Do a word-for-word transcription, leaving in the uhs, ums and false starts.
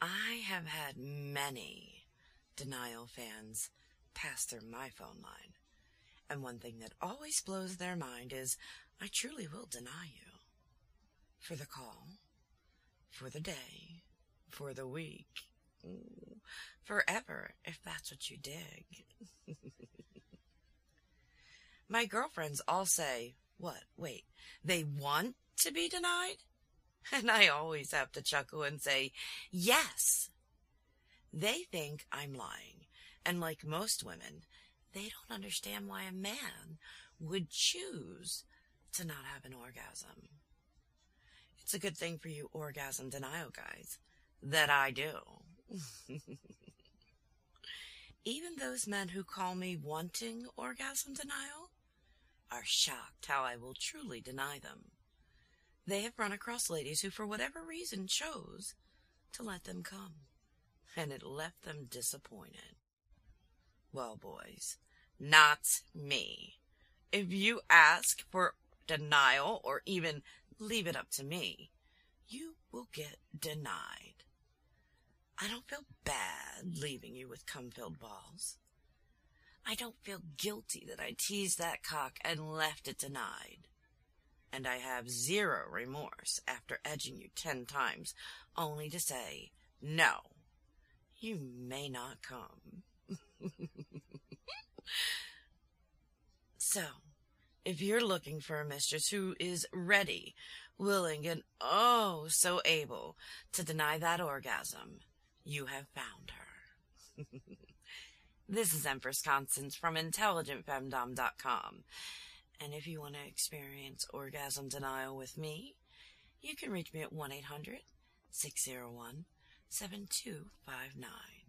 I have had many denial fans pass through my phone line, and one thing that always blows their mind is I truly will deny you. For the call, for the day, for the week, ooh, forever, if that's what you dig. My girlfriends all say, what, wait, they want to be denied? And I always have to chuckle and say, yes. They think I'm lying, and like most women, they don't understand why a man would choose to not have an orgasm. It's a good thing for you orgasm denial guys that I do. Even those men who call me wanting orgasm denial are shocked how I will truly deny them. They have run across ladies who for whatever reason chose to let them come, and it left them disappointed. Well, boys, not me. If you ask for denial or even leave it up to me, you will get denied. I don't feel bad leaving you with cum-filled balls. I don't feel guilty that I teased that cock and left it denied. And I have zero remorse after edging you ten times, only to say, no, you may not come. So, if you're looking for a mistress who is ready, willing, and oh so able to deny that orgasm, you have found her. This is Empress Constance from intelligent femdom dot com. And if you want to experience orgasm denial with me, you can reach me at one eight hundred, six oh one, seven two five nine.